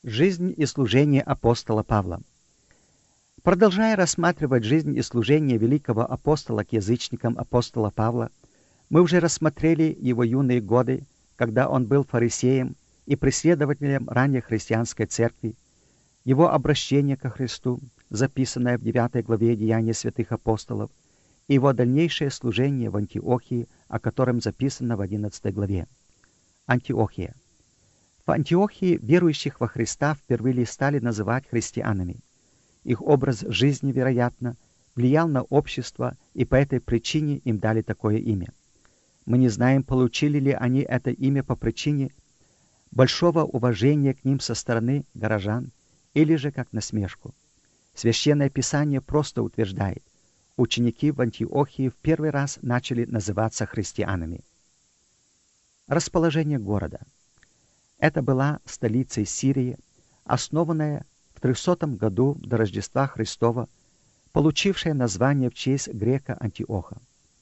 Жизнь и служение апостола Павла. Продолжая рассматривать жизнь и служение великого апостола к язычникам апостола Павла, мы уже рассмотрели его юные годы, когда он был фарисеем и преследователем ранней христианской церкви, его обращение ко Христу, записанное в 9 главе Деяния святых апостолов, и его дальнейшее служение в Антиохии, о котором записано в 11 главе. Антиохия. В Антиохии верующих во Христа впервые стали называть христианами. Их образ жизни, вероятно, влиял на общество, и по этой причине им дали такое имя. Мы не знаем, получили ли они это имя по причине большого уважения к ним со стороны горожан, или же как насмешку. Священное Писание просто утверждает, ученики в Антиохии в первый раз начали называться христианами. Расположение города. Это была столица Сирии, основанная в 300 году до Рождества Христова, получившая название в честь грека Антиоха.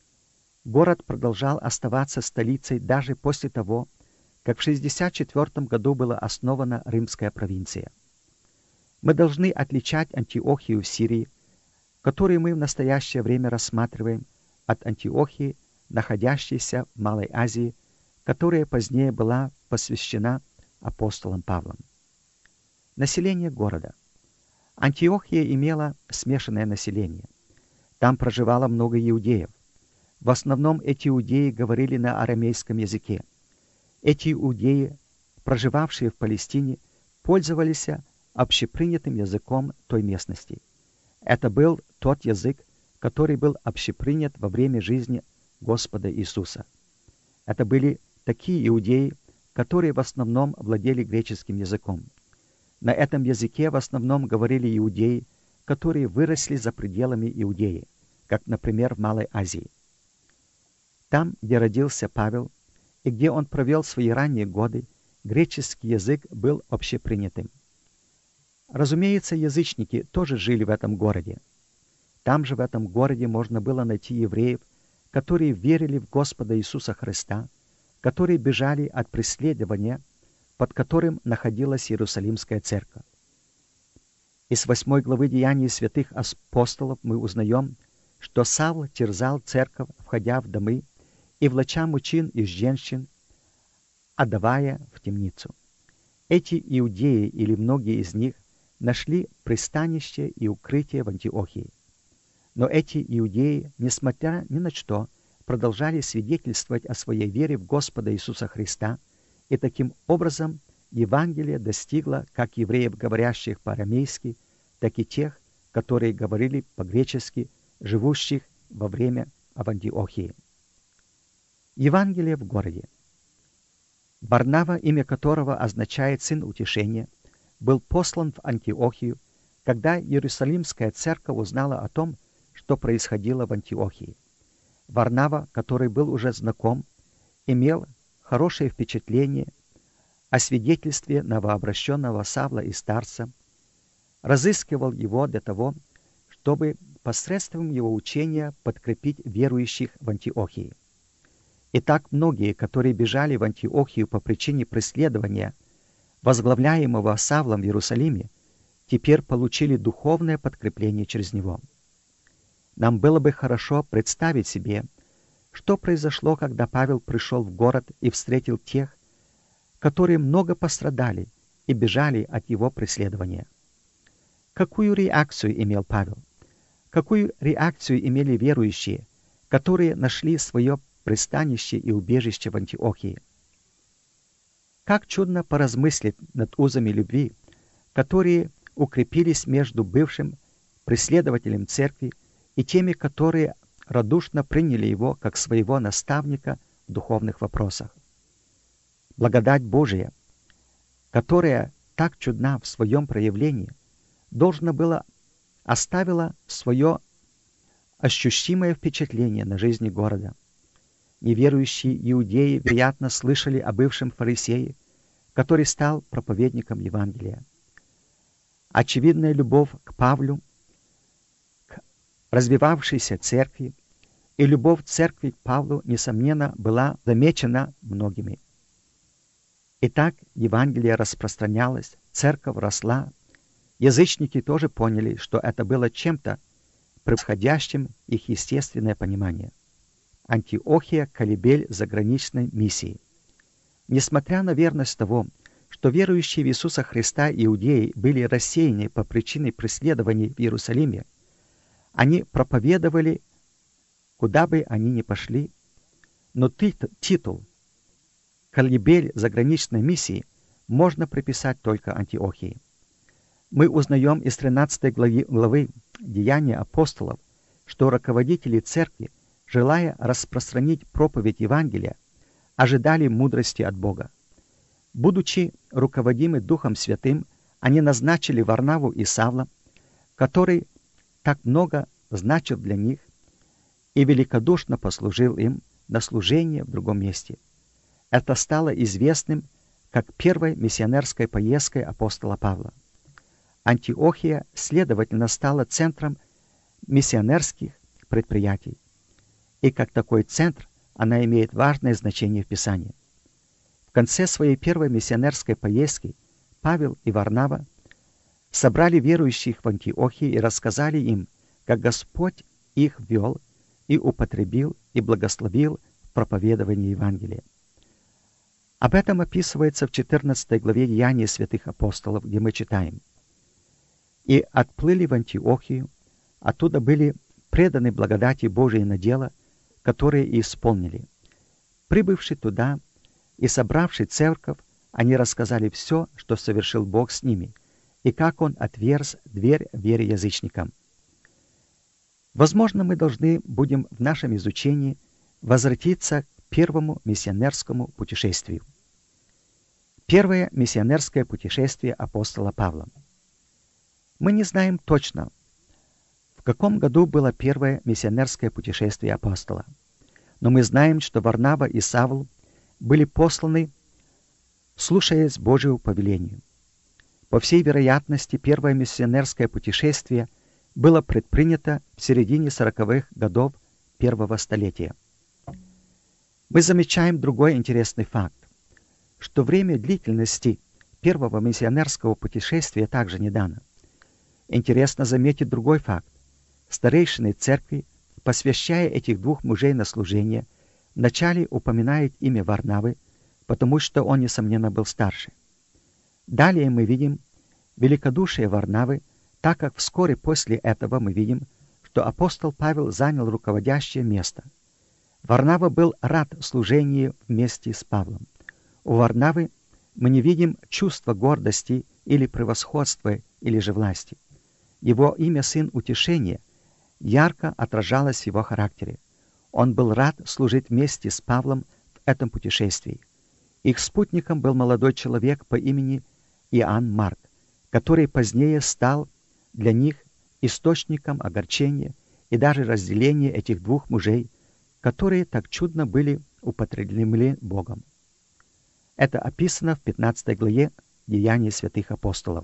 Город продолжал оставаться столицей даже после того, как в 64 году была основана римская провинция. Мы должны отличать Антиохию в Сирии, которую мы в настоящее время рассматриваем, от Антиохии, находящейся в Малой Азии, которая позднее была посвящена апостолом Павлом. Население города. Антиохия имела смешанное население. Там проживало много иудеев. В основном эти иудеи говорили на арамейском языке. Эти иудеи, проживавшие в Палестине, пользовались общепринятым языком той местности. Это был тот язык, который был общепринят во время жизни Господа Иисуса. Это были такие иудеи, которые в основном владели греческим языком. На этом языке в основном говорили иудеи, которые выросли за пределами Иудеи, как, например, в Малой Азии. Там, где родился Павел и где он провел свои ранние годы, греческий язык был общепринятым. Разумеется, язычники тоже жили в этом городе. Там же в этом городе можно было найти евреев, которые верили в Господа Иисуса Христа, которые бежали от преследования, под которым находилась Иерусалимская церковь. Из 8 главы Деяний святых апостолов мы узнаем, что Савл терзал церковь, входя в домы и влача мужчин и женщин, отдавая в темницу. Эти иудеи или многие из них нашли пристанище и укрытие в Антиохии. Но эти иудеи, несмотря ни на что, продолжали свидетельствовать о своей вере в Господа Иисуса Христа, и таким образом Евангелие достигло как евреев, говорящих по-арамейски, так и тех, которые говорили по-гречески, живущих во время в Антиохии. Евангелие в городе. Варнава, имя которого означает «сын утешения», был послан в Антиохию, когда Иерусалимская церковь узнала о том, что происходило в Антиохии. Варнава, который был уже знаком, имел хорошее впечатление о свидетельстве новообращенного Савла и старца, разыскивал его для того, чтобы посредством его учения подкрепить верующих в Антиохии. Итак, многие, которые бежали в Антиохию по причине преследования, возглавляемого Савлом в Иерусалиме, теперь получили духовное подкрепление через него. Нам было бы хорошо представить себе, что произошло, когда Павел пришел в город и встретил тех, которые много пострадали и бежали от его преследования. Какую реакцию имел Павел? Какую реакцию имели верующие, которые нашли свое пристанище и убежище в Антиохии? Как чудно поразмыслить над узами любви, которые укрепились между бывшим преследователем церкви и теми, которые радушно приняли его как своего наставника в духовных вопросах. Благодать Божия, которая так чудна в своем проявлении, должна была оставила свое ощутимое впечатление на жизни города. Неверующие иудеи, вероятно, слышали о бывшем фарисее, который стал проповедником Евангелия. Очевидная любовь к Павлу, к развивавшейся церкви, и любовь церкви к Павлу, несомненно, была замечена многими. Итак, Евангелие распространялось, церковь росла. Язычники тоже поняли, что это было чем-то превосходящим их естественное понимание. Антиохия – колыбель заграничной миссии. Несмотря на верность того, что верующие в Иисуса Христа иудеи были рассеяны по причине преследований в Иерусалиме, они проповедовали, куда бы они ни пошли, но титул «Колыбель заграничной миссии» можно приписать только Антиохии. Мы узнаем из 13 главы Деяния апостолов, что руководители церкви, желая распространить проповедь Евангелия, ожидали мудрости от Бога. Будучи руководимы Духом Святым, они назначили Варнаву и Савла, который так много значил для них и великодушно послужил им на служение в другом месте. Это стало известным как первой миссионерской поездкой апостола Павла. Антиохия, следовательно, стала центром миссионерских предприятий. И как такой центр она имеет важное значение в Писании. В конце своей первой миссионерской поездки Павел и Варнава собрали верующих в Антиохии и рассказали им, как Господь их вел и употребил и благословил в проповедовании Евангелия. Об этом описывается в 14 главе Деяний святых апостолов, где мы читаем: «И отплыли в Антиохию, оттуда были преданы благодати Божией на дело, которые и исполнили. Прибывши туда и собравши церковь, они рассказали все, что совершил Бог с ними, и как Он отверз дверь вере язычникам». Возможно, мы должны будем в нашем изучении возвратиться к первому миссионерскому путешествию. Первое миссионерское путешествие апостола Павла. Мы не знаем точно, в каком году было первое миссионерское путешествие апостола, но мы знаем, что Варнава и Савл были посланы, слушаясь Божьему повелению. По всей вероятности, первое миссионерское путешествие было предпринято в середине 40-х годов первого столетия. Мы замечаем другой интересный факт, что время длительности первого миссионерского путешествия также не дано. Интересно заметить другой факт. Старейшины церкви, посвящая этих двух мужей на служение, вначале упоминают имя Варнавы, потому что он, несомненно, был старше. Далее мы видим великодушие Варнавы, так как вскоре после этого мы видим, что апостол Павел занял руководящее место. Варнава был рад служению вместе с Павлом. У Варнавы мы не видим чувства гордости или превосходства или же власти. Его имя «Сын Утешения» ярко отражалось в его характере. Он был рад служить вместе с Павлом в этом путешествии. Их спутником был молодой человек по имени Иоанн Марк, который позднее стал для них источником огорчения и даже разделения этих двух мужей, которые так чудно были употреблены Богом. Это описано в 15 главе Деяний святых апостолов.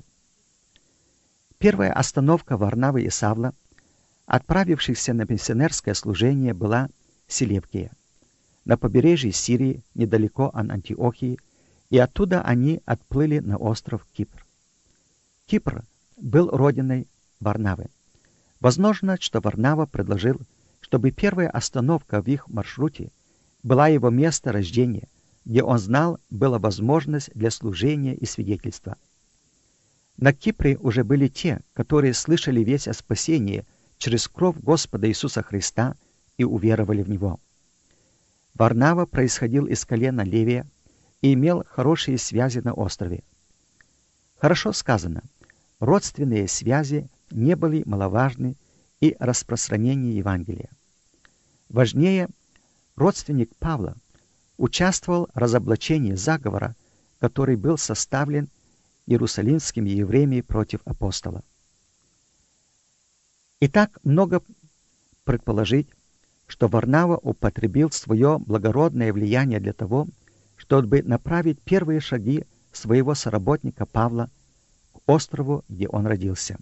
Первая остановка Варнавы и Савла, отправившихся на миссионерское служение, была Селевкия, на побережье Сирии, недалеко от Антиохии, и оттуда они отплыли на остров Кипр. Кипр был родиной Варнавы. Возможно, что Варнава предложил, чтобы первая остановка в их маршруте была его место рождения, где он знал, была возможность для служения и свидетельства. На Кипре уже были те, которые слышали весть о спасении через кровь Господа Иисуса Христа и уверовали в Него. Варнава происходил из колена Левия и имел хорошие связи на острове. Хорошо сказано, родственные связи не были маловажны и распространение Евангелия. Важнее, родственник Павла участвовал в разоблачении заговора, который был составлен иерусалимскими евреями против апостола. Итак, много предположить, что Варнава употребил свое благородное влияние для того, чтобы направить первые шаги своего соработника Павла к острову, где он родился.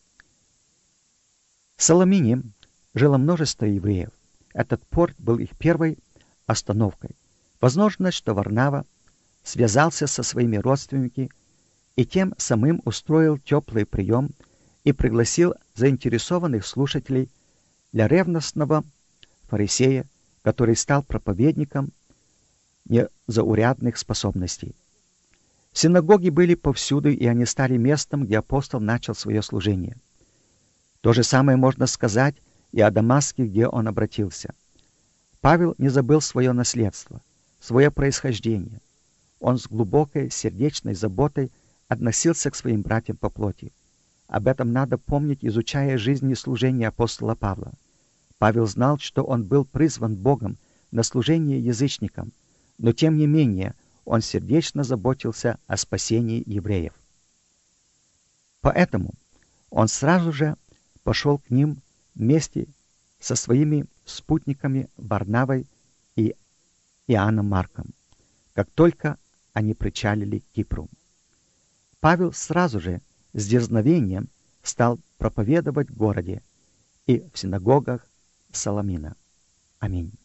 В Саламине жило множество евреев. Этот порт был их первой остановкой. Возможно, что Варнава связался со своими родственниками и тем самым устроил теплый прием и пригласил заинтересованных слушателей для ревностного фарисея, который стал проповедником незаурядных способностей. Синагоги были повсюду, и они стали местом, где апостол начал свое служение. То же самое можно сказать и о Дамаске, где он обратился. Павел не забыл свое наследство, свое происхождение. Он с глубокой сердечной заботой относился к своим братьям по плоти. Об этом надо помнить, изучая жизнь и служение апостола Павла. Павел знал, что он был призван Богом на служение язычникам, но тем не менее он сердечно заботился о спасении евреев. Поэтому он сразу же пошел к ним вместе со своими спутниками Варнавой и Иоанном Марком, как только они причалили к Кипру. Павел сразу же с дерзновением стал проповедовать в городе и в синагогах Саламина. Аминь.